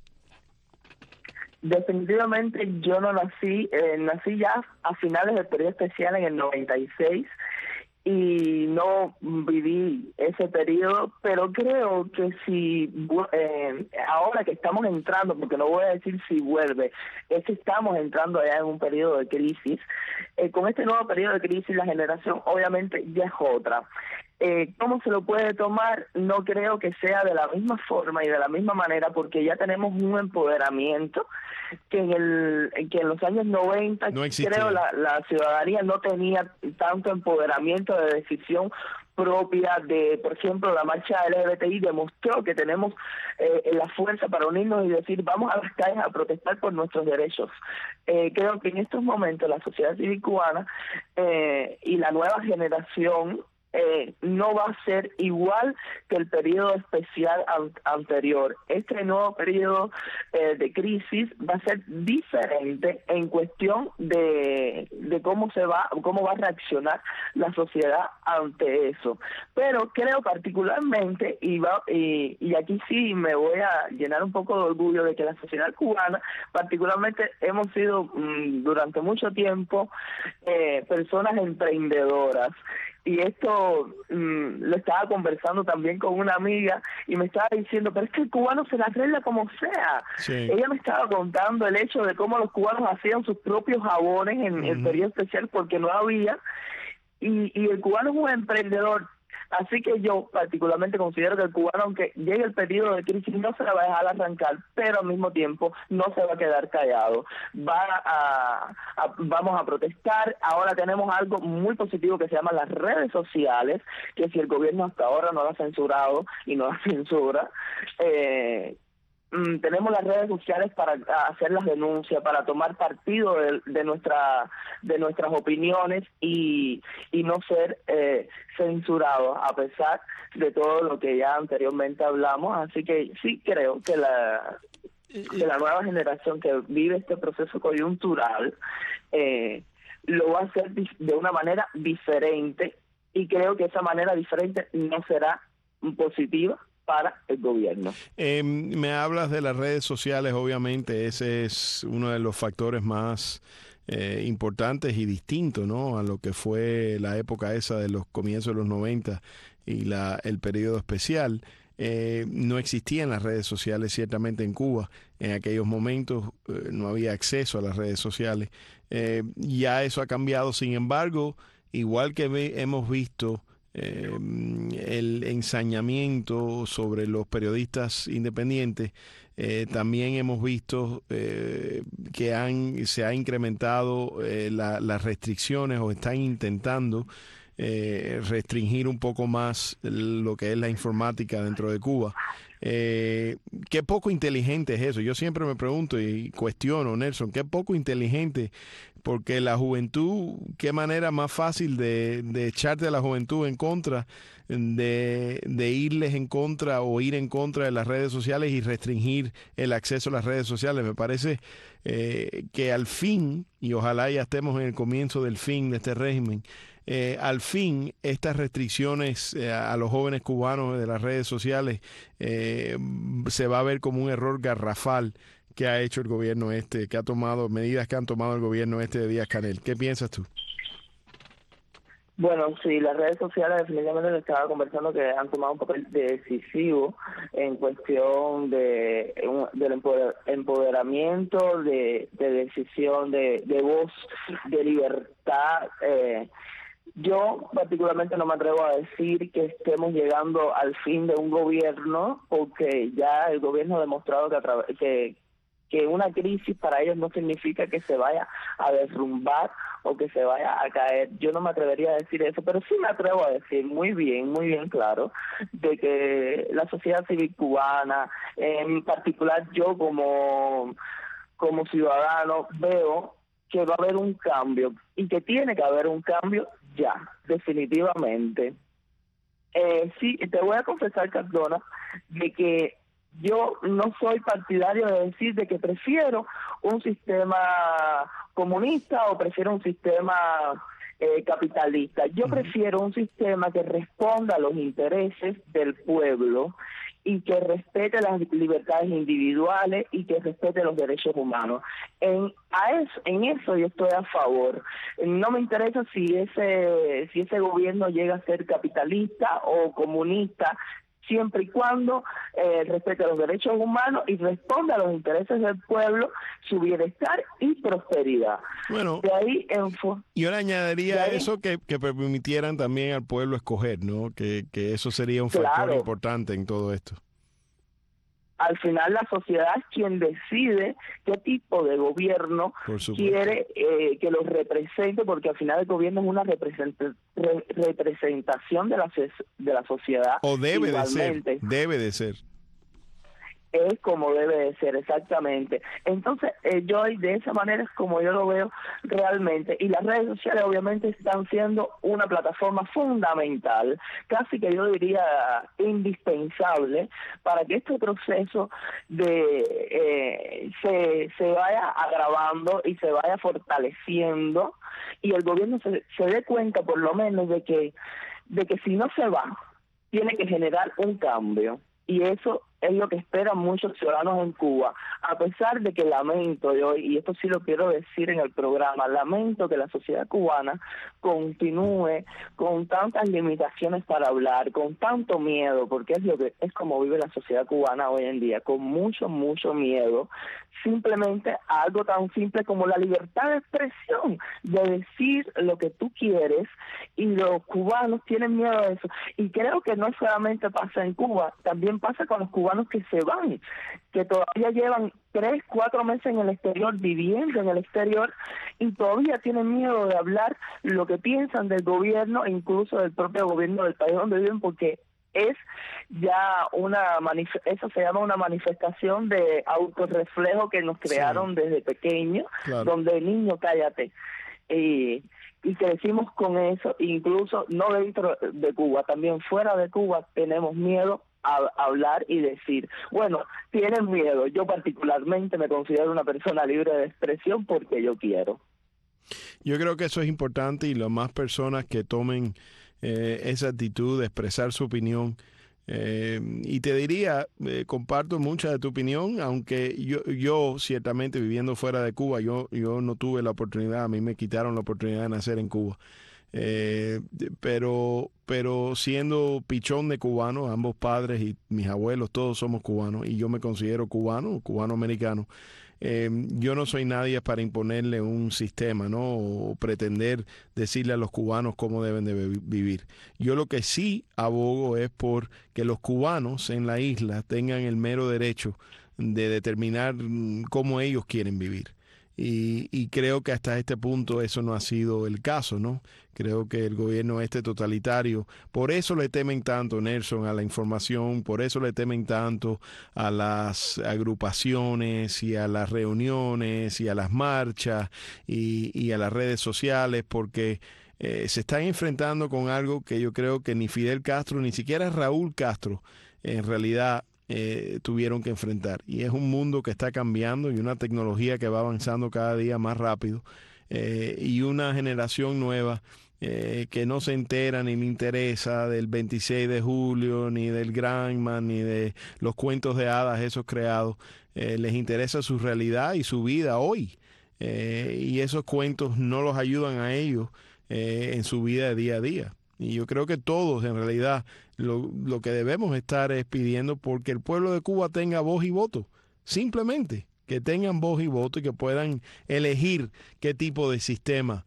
Definitivamente yo no nací, eh, nací ya a finales del periodo especial en el noventa y seis, y no viví ese periodo, pero creo que si eh, ahora que estamos entrando, porque no voy a decir si vuelve, es que estamos entrando ya en un periodo de crisis, eh, con este nuevo periodo de crisis la generación obviamente ya es otra. Eh, ¿Cómo se lo puede tomar? No creo que sea de la misma forma y de la misma manera, porque ya tenemos un empoderamiento que en el que en los años noventa no creo la, la ciudadanía no tenía tanto empoderamiento de decisión propia. De, por ejemplo, la marcha L G B T I demostró que tenemos eh, la fuerza para unirnos y decir vamos a las calles a protestar por nuestros derechos. Eh, creo que en estos momentos la sociedad civil cubana eh, y la nueva generación Eh, no va a ser igual que el periodo especial an anterior. Este nuevo periodo eh, de crisis va a ser diferente en cuestión de, de cómo se va, cómo va a reaccionar la sociedad ante eso. Pero creo particularmente, y, va, y, y aquí sí me voy a llenar un poco de orgullo de que la sociedad cubana, particularmente hemos sido mmm, durante mucho tiempo eh, personas emprendedoras. Y esto mmm, lo estaba conversando también con una amiga y me estaba diciendo, pero es que el cubano se la arregla como sea. Sí. Ella me estaba contando el hecho de cómo los cubanos hacían sus propios jabones en uh-huh. el periodo especial porque no había, y, y el cubano es un emprendedor. Así que yo particularmente considero que el cubano, aunque llegue el periodo de crisis, no se la va a dejar arrancar, pero al mismo tiempo no se va a quedar callado. Va a, a, vamos a protestar. Ahora tenemos algo muy positivo que se llama las redes sociales, que si el gobierno hasta ahora no lo ha censurado y no la censura, eh, Mm, tenemos las redes sociales para hacer las denuncias, para tomar partido de, de nuestra de nuestras opiniones y, y no ser eh, censurados a pesar de todo lo que ya anteriormente hablamos. Así que sí creo que la que la nueva generación que vive este proceso coyuntural eh, lo va a hacer de una manera diferente, y creo que esa manera diferente no será positiva para el gobierno.
Eh, me hablas de las redes sociales, obviamente ese es uno de los factores más eh, importantes y distintos, ¿no?, a lo que fue la época esa de los comienzos de los noventa y la, el periodo especial. Eh, no existían las redes sociales ciertamente en Cuba. En aquellos momentos eh, no había acceso a las redes sociales. Eh, ya eso ha cambiado. Sin embargo, igual que ve, hemos visto Eh, el ensañamiento sobre los periodistas independientes, eh, también hemos visto eh, que han se ha incrementado eh, la, las restricciones, o están intentando eh, restringir un poco más lo que es la informática dentro de Cuba. Eh, qué poco inteligente es eso. Yo siempre me pregunto y cuestiono, Nelson, qué poco inteligente, porque la juventud, qué manera más fácil de, de echarte a la juventud en contra, de, de irles en contra o ir en contra de las redes sociales y restringir el acceso a las redes sociales. Me parece eh, que al fin, y ojalá ya estemos en el comienzo del fin de este régimen, Eh, al fin estas restricciones eh, a los jóvenes cubanos de las redes sociales eh, se va a ver como un error garrafal que ha hecho el gobierno este, que ha tomado medidas que han tomado el gobierno este de Díaz-Canel. ¿Qué piensas tú?
Bueno, sí, las redes sociales definitivamente le estaba conversando que han tomado un papel decisivo en cuestión de un, del empoder, empoderamiento, de, de decisión, de, de voz, de libertad. Eh, Yo particularmente no me atrevo a decir que estemos llegando al fin de un gobierno, porque ya el gobierno ha demostrado que, a través, que, que una crisis para ellos no significa que se vaya a derrumbar o que se vaya a caer. Yo no me atrevería a decir eso, pero sí me atrevo a decir muy bien, muy bien claro, de que la sociedad civil cubana, en particular yo como, como ciudadano, veo que va a haber un cambio y que tiene que haber un cambio ya, definitivamente. Eh, sí, te voy a confesar, Cardona, de que yo no soy partidario de decir de que prefiero un sistema comunista o prefiero un sistema eh, capitalista. Yo prefiero un sistema que responda a los intereses del pueblo y que respete las libertades individuales y que respete los derechos humanos. En a eso, en eso yo estoy a favor. No me interesa si ese si ese gobierno llega a ser capitalista o comunista, siempre y cuando eh, respete los derechos humanos y responda a los intereses del pueblo, su bienestar y prosperidad.
Bueno,
de ahí en
yo le añadiría
ahí,
eso que, que permitieran también al pueblo escoger, ¿no? Que, que eso sería un factor
claro.
importante en todo esto.
Al final la sociedad es quien decide qué tipo de gobierno quiere eh, que los represente, porque al final el gobierno es una represent re representación de la, de la sociedad.
O debe Igualmente. de ser, debe de ser.
Es como debe de ser, exactamente. Entonces, eh, yo de esa manera es como yo lo veo realmente. Y las redes sociales obviamente están siendo una plataforma fundamental, casi que yo diría indispensable, para que este proceso de eh, se, se vaya agravando y se vaya fortaleciendo, y el gobierno se, se dé cuenta por lo menos de que, de que si no se va, tiene que generar un cambio. Y eso es lo que esperan muchos ciudadanos en Cuba, a pesar de que lamento yo, y esto sí lo quiero decir en el programa, lamento que la sociedad cubana continúe con tantas limitaciones para hablar, con tanto miedo, porque es lo que es como vive la sociedad cubana hoy en día, con mucho, mucho miedo, simplemente a algo tan simple como la libertad de expresión, de decir lo que tú quieres, y los cubanos tienen miedo a eso. Y creo que no solamente pasa en Cuba, también pasa con los cubanos que se van, que todavía llevan tres, cuatro meses en el exterior, viviendo en el exterior, y todavía tienen miedo de hablar lo que piensan del gobierno e incluso del propio gobierno del país donde viven, porque es ya una, eso se llama una manifestación de autorreflejo que nos crearon sí. desde pequeños, claro. donde niño cállate. Y, y crecimos con eso, incluso no dentro de Cuba, también fuera de Cuba tenemos miedo a hablar y decir. Bueno, tienen miedo. Yo particularmente me considero una persona libre de expresión porque yo quiero.
Yo creo que eso es importante, y las más personas que tomen eh, esa actitud de expresar su opinión. Eh, y te diría, eh, comparto mucha de tu opinión, aunque yo, yo ciertamente viviendo fuera de Cuba, yo, yo no tuve la oportunidad, a mí me quitaron la oportunidad de nacer en Cuba. Eh, pero pero siendo pichón de cubanos, ambos padres y mis abuelos, todos somos cubanos, y yo me considero cubano, cubano-americano. Eh, yo no soy nadie para imponerle un sistema, ¿no? O pretender decirle a los cubanos cómo deben de vivir. Yo lo que sí abogo es por que los cubanos en la isla tengan el mero derecho de determinar cómo ellos quieren vivir. Y, y creo que hasta este punto eso no ha sido el caso, ¿no? Creo que el gobierno este totalitario, por eso le temen tanto, Nelson, a la información, por eso le temen tanto a las agrupaciones y a las reuniones y a las marchas y, y a las redes sociales, porque eh, se están enfrentando con algo que yo creo que ni Fidel Castro, ni siquiera Raúl Castro, en realidad eh, tuvieron que enfrentar. Y es un mundo que está cambiando y una tecnología que va avanzando cada día más rápido, eh, y una generación nueva Eh, que no se entera ni le interesa del veintiséis de julio, ni del Granma, ni de los cuentos de hadas esos creados. Eh, les interesa su realidad y su vida hoy. Eh, y esos cuentos no los ayudan a ellos eh, en su vida de día a día. Y yo creo que todos, en realidad, lo, lo que debemos estar es pidiendo porque el pueblo de Cuba tenga voz y voto. Simplemente que tengan voz y voto y que puedan elegir qué tipo de sistema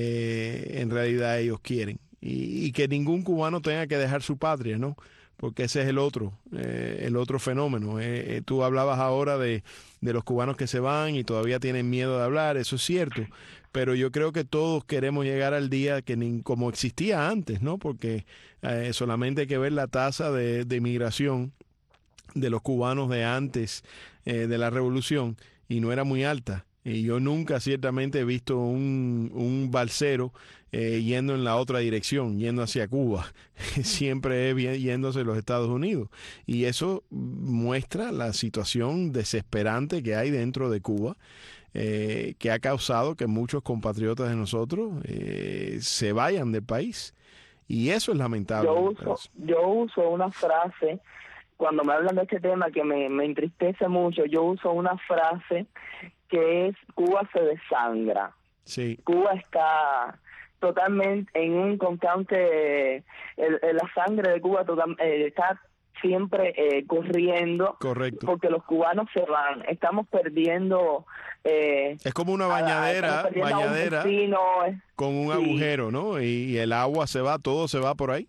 Eh, en realidad ellos quieren, y, y que ningún cubano tenga que dejar su patria, ¿no? Porque ese es el otro, eh, el otro fenómeno. Eh, eh, tú hablabas ahora de, de los cubanos que se van y todavía tienen miedo de hablar, eso es cierto, pero yo creo que todos queremos llegar al día que ni, como existía antes, ¿no? Porque eh, solamente hay que ver la tasa de, de migración de los cubanos de antes eh, de la revolución y no era muy alta. Y yo nunca ciertamente he visto un, un balsero eh, yendo en la otra dirección, yendo hacia Cuba. Siempre es yéndose a los Estados Unidos. Y eso muestra la situación desesperante que hay dentro de Cuba, eh, que ha causado que muchos compatriotas de nosotros eh, se vayan del país. Y eso es lamentable.
Yo uso, yo uso una frase, cuando me hablan de este tema que me, me entristece mucho, yo uso una frase que es: Cuba se desangra.
Sí.
Cuba está totalmente en un constante, el, el, la sangre de Cuba total, eh, está siempre eh, corriendo.
Correcto.
Porque los cubanos se van, estamos perdiendo. Eh,
es como una bañadera,
a,
bañadera
un vecino,
con un sí. agujero, ¿no? Y, y el agua se va, todo se va por ahí.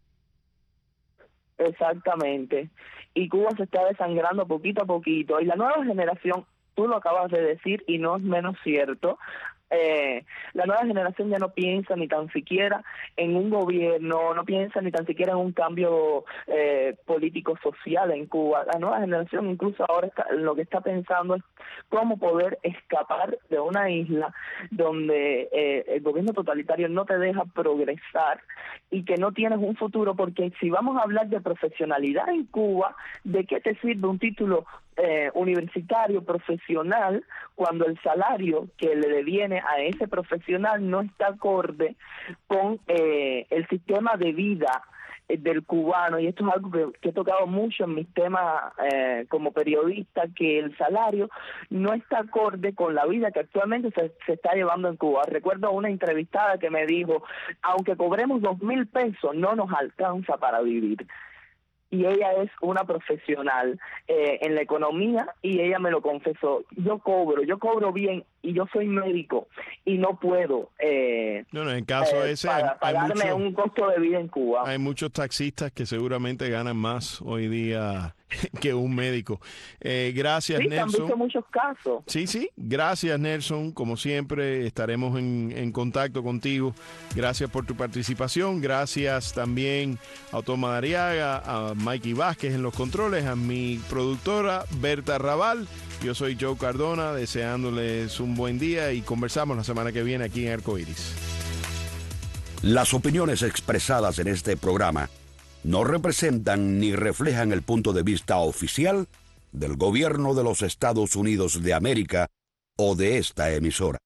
Exactamente. Y Cuba se está desangrando poquito a poquito. Y la nueva generación, tú lo acabas de decir y no es menos cierto, eh, la nueva generación ya no piensa ni tan siquiera en un gobierno, no piensa ni tan siquiera en un cambio eh, político social en Cuba. La nueva generación incluso ahora está, lo que está pensando es cómo poder escapar de una isla donde eh, el gobierno totalitario no te deja progresar y que no tienes un futuro, porque si vamos a hablar de profesionalidad en Cuba, ¿de qué te sirve un título Eh, universitario, profesional, cuando el salario que le deviene a ese profesional no está acorde con eh, el sistema de vida eh, del cubano? Y esto es algo que, que he tocado mucho en mis temas eh, como periodista, que el salario no está acorde con la vida que actualmente se, se está llevando en Cuba. Recuerdo a una entrevistada que me dijo: aunque cobremos dos mil pesos, no nos alcanza para vivir. Y ella es una profesional eh, en la economía y ella me lo confesó. Yo cobro, yo cobro bien y yo soy médico y no puedo eh,
no, no, en caso
eh,
ese
para,
hay,
pagarme
hay mucho,
un costo de vida en Cuba.
Hay muchos taxistas que seguramente ganan más hoy día que un médico. Eh, gracias,
sí,
Nelson.
Sí, han visto muchos casos.
Sí, sí. Gracias, Nelson. Como siempre, estaremos en, en contacto contigo. Gracias por tu participación. Gracias también a Otoma Dariaga, a Mikey Vázquez en los controles, a mi productora Berta Raval. Yo soy Joe Cardona, deseándoles un buen día y conversamos la semana que viene aquí en Arcoiris.
Las opiniones expresadas en este programa no representan ni reflejan el punto de vista oficial del gobierno de los Estados Unidos de América o de esta emisora.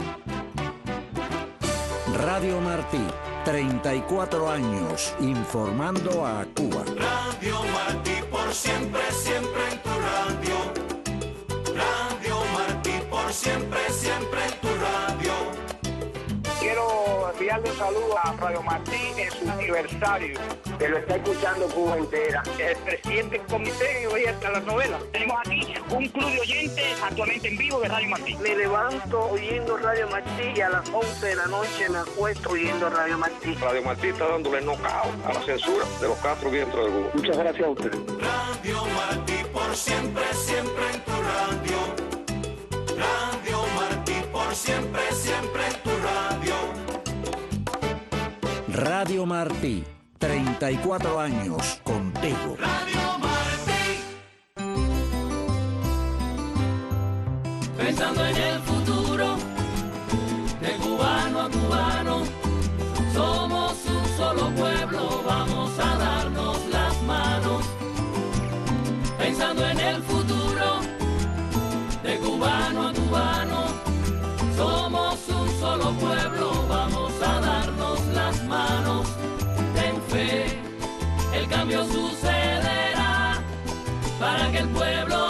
Radio Martí, treinta y cuatro años informando a Cuba.
Radio Martí, por siempre, siempre en tu radio. Radio Martí, por siempre, siempre en tu radio.
Quiero enviarle un saludo a Radio Martí en su aniversario.
Que lo está escuchando Cuba entera.
El presidente del comité oye hasta las novelas. Tenemos aquí un club de oyentes actualmente en vivo de Radio Martí.
Me levanto oyendo Radio Martí y a las once de la noche me acuesto oyendo Radio Martí.
Radio Martí está dándole knockout a la censura de los Castro vientos de Cuba.
Muchas gracias a ustedes.
Radio Martí, por siempre, siempre en tu radio. Radio Martí. siempre, siempre en tu radio.
Radio Martí, treinta y cuatro años contigo.
Radio Martí.
Pensando en el futuro, de cubano a cubano, somos un solo pueblo, vamos a darnos las manos. Pensando en el futuro, de cubano a cubano, somos un solo pueblo, vamos a darnos las manos. Ten fe, el cambio sucederá para que el pueblo